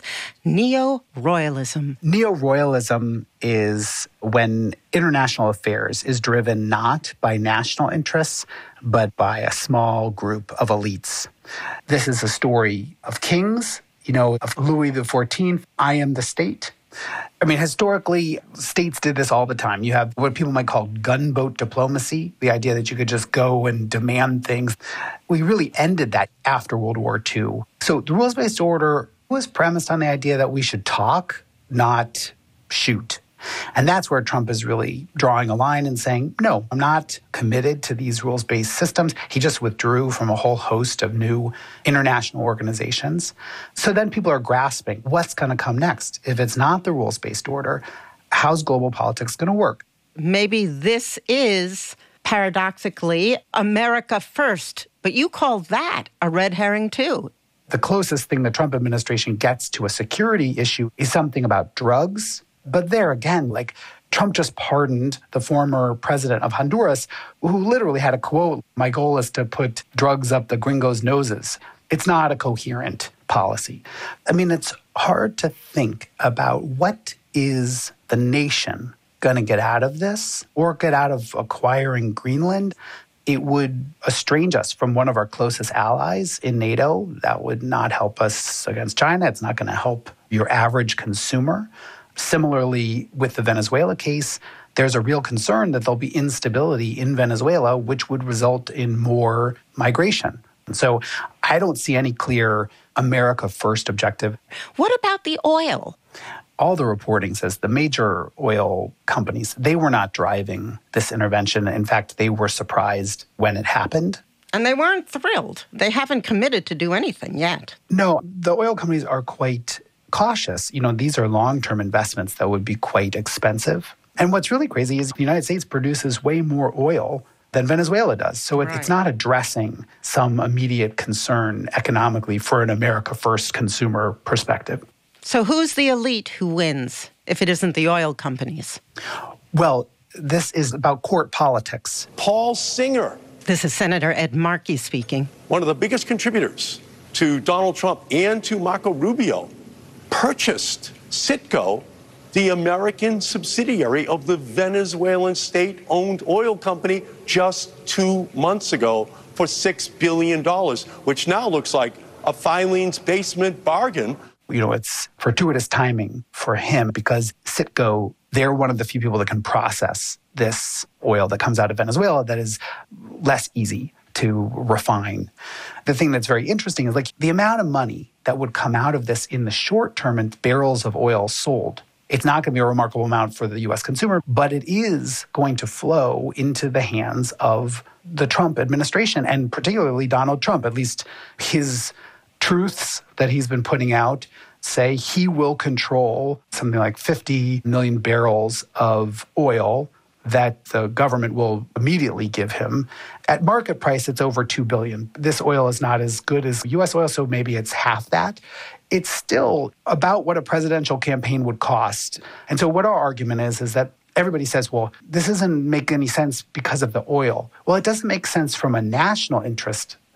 neo-royalism. Neo-royalism is when international affairs is driven not by national interests, but by a small group of elites. This is a story of kings, of Louis XIV, I am the state. I mean, historically, states did this all the time. You have what people might call gunboat diplomacy, the idea that you could just go and demand things. We really ended that after World War II. So the rules-based order was premised on the idea that we should talk, not shoot. And that's where Trump is really drawing a line and saying, no, I'm not committed to these rules-based systems. He just withdrew from a whole host of new international organizations. So then people are grasping, what's going to come next? If it's not the rules-based order, how's global politics going to work? Maybe this is, paradoxically, America first. But you call that a red herring, too. The closest thing the Trump administration gets to a security issue is something about drugs. But there again, Trump just pardoned the former president of Honduras, who literally had a quote, my goal is to put drugs up the gringos' noses. It's not a coherent policy. I mean, it's hard to think about what is the nation going to get out of this or get out of acquiring Greenland. It would estrange us from one of our closest allies in NATO. That would not help us against China. It's not going to help your average consumer. Similarly, with the Venezuela case, there's a real concern that there'll be instability in Venezuela, which would result in more migration. And so I don't see any clear America first objective. What about the oil? All the reporting says the major oil companies, they were not driving this intervention. In fact, they were surprised when it happened. And they weren't thrilled. They haven't committed to do anything yet. No, the oil companies are quite cautious. These are long-term investments that would be quite expensive. And what's really crazy is the United States produces way more oil than Venezuela does. So it's not addressing some immediate concern economically for an America First consumer perspective. So who's the elite who wins if it isn't the oil companies? Well, this is about court politics. Paul Singer. This is Senator Ed Markey speaking. One of the biggest contributors to Donald Trump and to Marco Rubio purchased Citgo, the American subsidiary of the Venezuelan state-owned oil company, just 2 months ago for $6 billion, which now looks like a Filene's basement bargain. It's fortuitous timing for him because Citgo, they're one of the few people that can process this oil that comes out of Venezuela that is less easy to refine. The thing that's very interesting is the amount of money that would come out of this in the short term in barrels of oil sold. It's not going to be a remarkable amount for the U.S. consumer, but it is going to flow into the hands of the Trump administration and particularly Donald Trump. At least his truths that he's been putting out say he will control something like 50 million barrels of oil that the government will immediately give him. At market price, it's over $2 billion. This oil is not as good as U.S. oil, so maybe it's half that. It's still about what a presidential campaign would cost. And so what our argument is that everybody says, well, this doesn't make any sense because of the oil. Well, it doesn't make sense from a national interest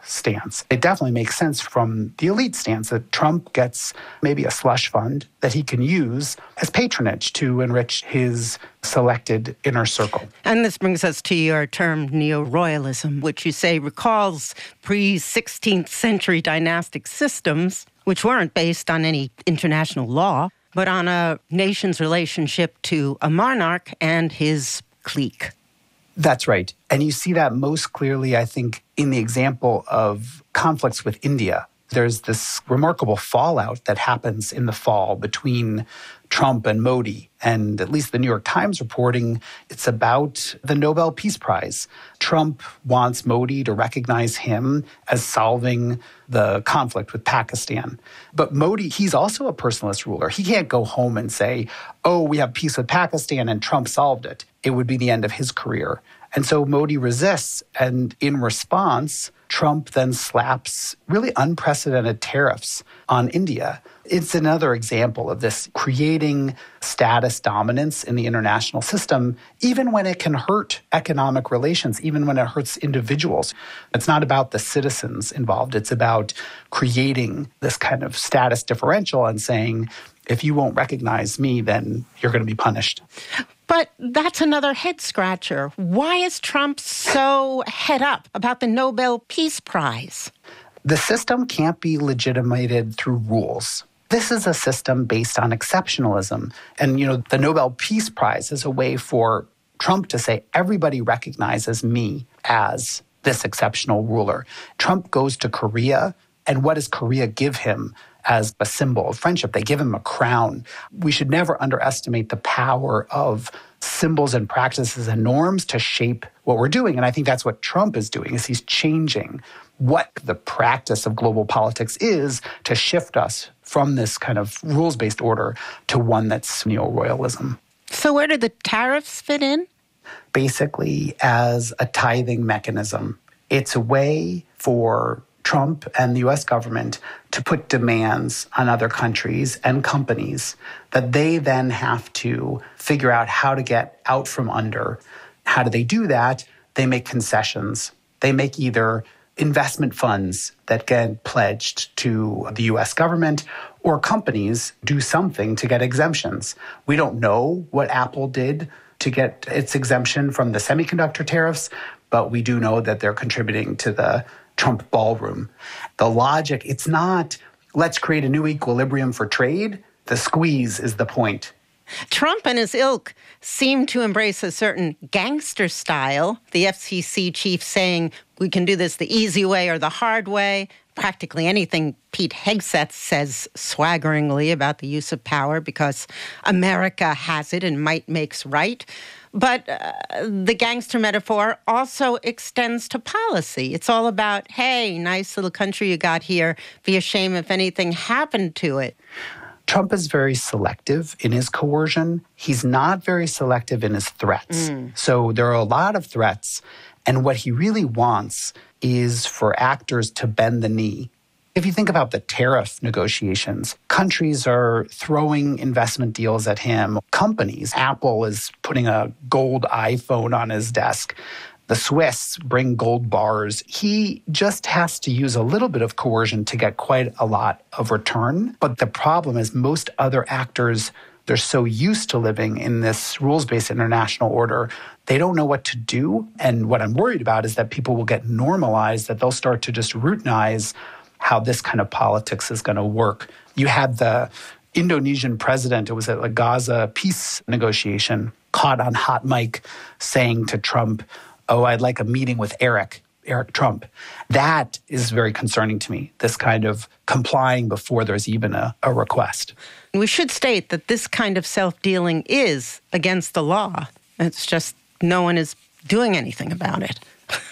stance. It definitely makes sense from the elite stance that Trump gets maybe a slush fund that he can use as patronage to enrich his selected inner circle. And this brings us to your term neo-royalism, which you say recalls pre-16th century dynastic systems, which weren't based on any international law, but on a nation's relationship to a monarch and his clique. That's right. And you see that most clearly, I think, in the example of conflicts with India. There's this remarkable fallout that happens in the fall between Trump and Modi. And at least the New York Times reporting, it's about the Nobel Peace Prize. Trump wants Modi to recognize him as solving the conflict with Pakistan. But Modi, he's also a personalist ruler. He can't go home and say, oh, we have peace with Pakistan and Trump solved it. It would be the end of his career. And so Modi resists. And in response, Trump then slaps really unprecedented tariffs on India. It's another example of this creating status dominance in the international system, even when it can hurt economic relations, even when it hurts individuals. It's not about the citizens involved. It's about creating this kind of status differential and saying, if you won't recognize me, then you're going to be punished. But that's another head-scratcher. Why is Trump so head up about the Nobel Peace Prize? The system can't be legitimated through rules. This is a system based on exceptionalism. And, the Nobel Peace Prize is a way for Trump to say, everybody recognizes me as this exceptional ruler. Trump goes to Korea, and what does Korea give him as a symbol of friendship? They give him a crown. We should never underestimate the power of symbols and practices and norms to shape what we're doing. And I think that's what Trump is doing, is he's changing what the practice of global politics is to shift us from this kind of rules-based order to one that's neo-royalism. So where do the tariffs fit in? Basically as a tithing mechanism. It's a way for Trump and the U.S. government to put demands on other countries and companies that they then have to figure out how to get out from under. How do they do that? They make concessions. They make either investment funds that get pledged to the U.S. government, or companies do something to get exemptions. We don't know what Apple did to get its exemption from the semiconductor tariffs, but we do know that they're contributing to the Trump ballroom. The logic, it's not, let's create a new equilibrium for trade. The squeeze is the point. Trump and his ilk seem to embrace a certain gangster style, the FCC chief saying we can do this the easy way or the hard way. Practically anything Pete Hegseth says swaggeringly about the use of power because America has it and might makes right. But the gangster metaphor also extends to policy. It's all about, hey, nice little country you got here. Be a shame if anything happened to it. Trump is very selective in his coercion. He's not very selective in his threats. So there are a lot of threats. And what he really wants is for actors to bend the knee. If you think about the tariff negotiations, countries are throwing investment deals at him. Companies, Apple is putting a gold iPhone on his desk. The Swiss bring gold bars. He just has to use a little bit of coercion to get quite a lot of return. But the problem is most other actors, they're so used to living in this rules-based international order, they don't know what to do. And what I'm worried about is that people will get normalized, that they'll start to just routinize how this kind of politics is going to work. You had the Indonesian president, it was at a Gaza peace negotiation, caught on hot mic saying to Trump, oh, I'd like a meeting with Eric Trump. That is very concerning to me, this kind of complying before there's even a request. We should state that this kind of self-dealing is against the law. It's just no one is doing anything about it.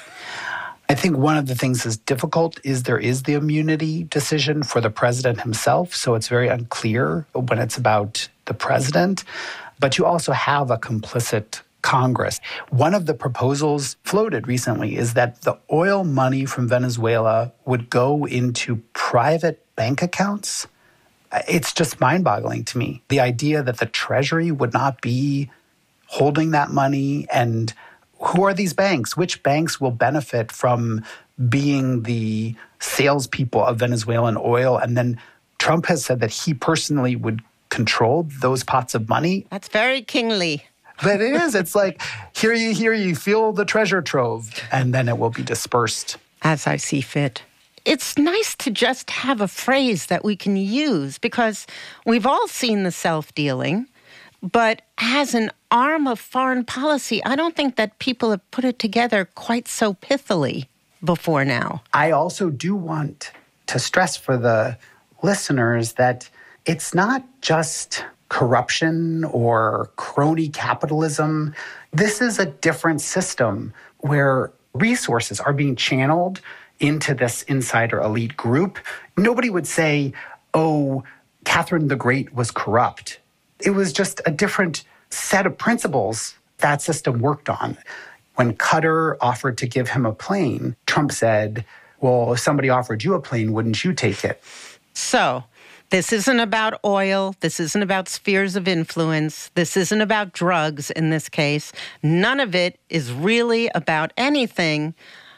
I think one of the things that's difficult is there is the immunity decision for the president himself, so it's very unclear when it's about the president. But you also have a complicit Congress. One of the proposals floated recently is that the oil money from Venezuela would go into private bank accounts. It's just mind-boggling to me. The idea that the Treasury would not be holding that money, and who are these banks? Which banks will benefit from being the salespeople of Venezuelan oil. And then Trump has said that he personally would control those pots of money. That's very kingly. But it is. It's like, here you feel the treasure trove, and then it will be dispersed. As I see fit. It's nice to just have a phrase that we can use, because we've all seen the self-dealing, but as an arm of foreign policy, I don't think that people have put it together quite so pithily before now. I also do want to stress for the listeners that it's not just corruption or crony capitalism. This is a different system where resources are being channeled into this insider elite group. Nobody would say, oh, Catherine the Great was corrupt. It was just a different set of principles that system worked on. When Qatar offered to give him a plane, Trump said, well, if somebody offered you a plane, wouldn't you take it? So, this isn't about oil. This isn't about spheres of influence. This isn't about drugs in this case. None of it is really about anything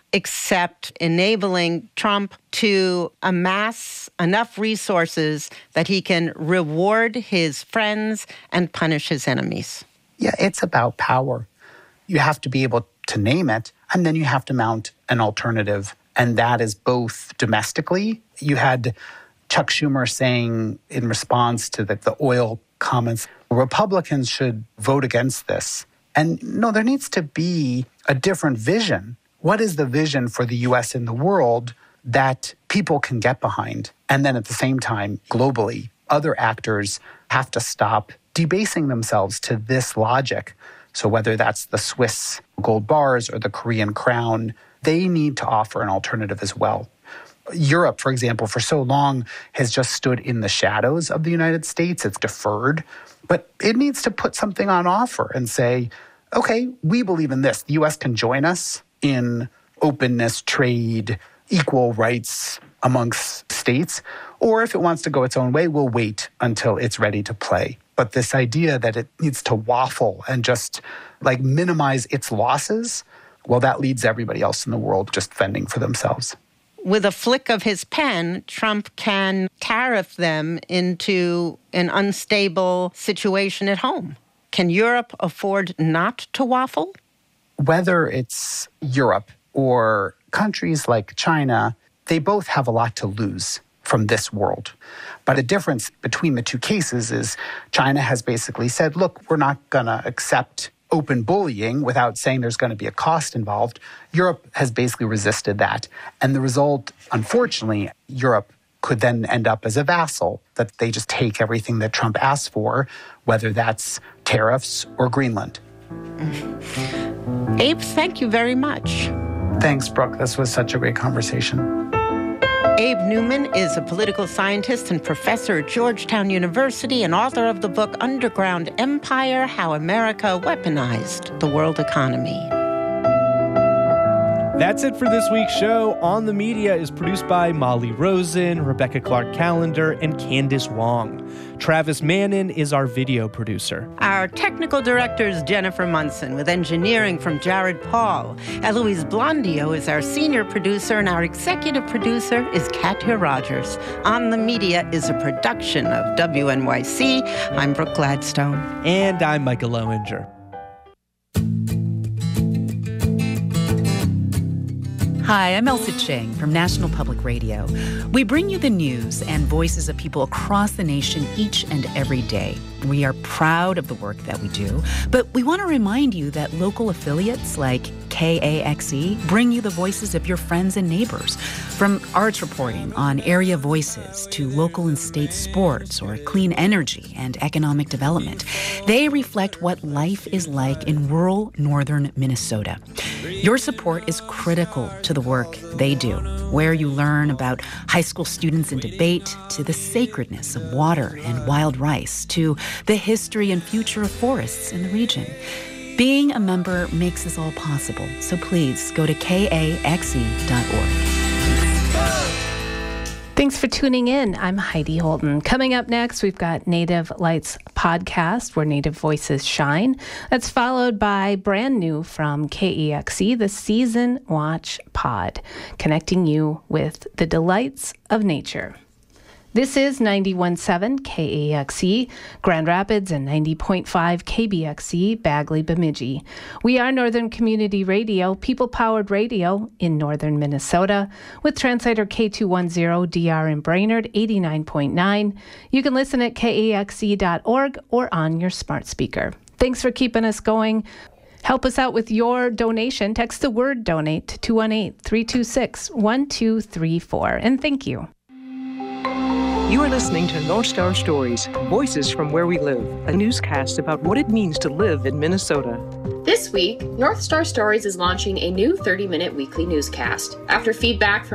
except enabling Trump to amass enough resources that he can reward his friends and punish his enemies. Yeah, it's about power. You have to be able to name it, and then you have to mount an alternative. And that is both domestically. You had Chuck Schumer saying in response to the oil comments, Republicans should vote against this. And no, there needs to be a different vision. What is the vision for the U.S. in the world that people can get behind? And then at the same time, globally, other actors have to stop debasing themselves to this logic. So whether that's the Swiss gold bars or the Korean crown, they need to offer an alternative as well. Europe, for example, for so long has just stood in the shadows of the United States. It's deferred, but it needs to put something on offer and say, okay, we believe in this. The U.S. can join us in openness, trade, equal rights amongst states, or if it wants to go its own way, we'll wait until it's ready to play. But this idea that it needs to waffle and just like minimize its losses, well, that leaves everybody else in the world just fending for themselves. With a flick of his pen, Trump can tariff them into an unstable situation at home. Can Europe afford not to waffle? Whether it's Europe or countries like China, they both have a lot to lose from this world. But a difference between the two cases is China has basically said, look, we're not going to accept open bullying without saying there's going to be a cost involved. Europe has basically resisted that. And the result, unfortunately, Europe could then end up as a vassal, that they just take everything that Trump asks for, whether that's tariffs or Greenland. Abe, thank you very much. Thanks, Brooke. This was such a great conversation. Abe Newman is a political scientist and professor at Georgetown University and author of the book Underground Empire: How America Weaponized the World Economy. That's it for this week's show. On the Media is produced by Molly Rosen, Rebecca Clark-Callender, and Candace Wong. Travis Mannon is our video producer. Our technical director is Jennifer Munson, with engineering from Jared Paul. Eloise Blondio is our senior producer, and our executive producer is Katya Rogers. On the Media is a production of WNYC. I'm Brooke Gladstone. And I'm Micah Lowinger. Hi, I'm Elsa Chang from National Public Radio. We bring you the news and voices of people across the nation each and every day. We are proud of the work that we do, but we want to remind you that local affiliates like KAXE bring you the voices of your friends and neighbors. From arts reporting on area voices to local and state sports or clean energy and economic development, they reflect what life is like in rural northern Minnesota. Your support is critical to the work they do, where you learn about high school students in debate, to the sacredness of water and wild rice, to the history and future of forests in the region. Being a member makes this all possible, so please go to KAXE.org. Thanks for tuning in. I'm Heidi Holden. Coming up next, we've got Native Lights podcast, where Native voices shine. That's followed by brand new from KEXE, the Season Watch Pod, connecting you with the delights of nature. This is 91.7 KEXE, Grand Rapids, and 90.5 KBXE, Bagley, Bemidji. We are Northern Community Radio, people-powered radio in northern Minnesota, with translator K210DR in Brainerd, 89.9. You can listen at kexe.org or on your smart speaker. Thanks for keeping us going. Help us out with your donation. Text the word donate to 218-326-1234. And thank you. You are listening to North Star Stories, Voices from Where We Live, a newscast about what it means to live in Minnesota. This week, North Star Stories is launching a new 30-minute weekly newscast. After feedback from